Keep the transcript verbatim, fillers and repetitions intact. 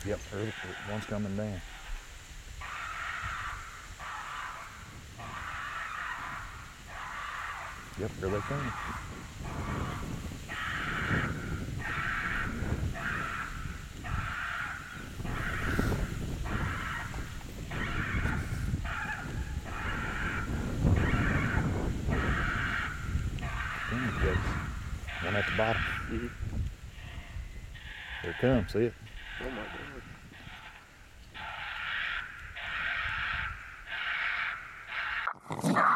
Yep, early, one's coming down. Yep, here they come. One at the bottom. Mm-hmm. Here it comes, see it? Oh my God.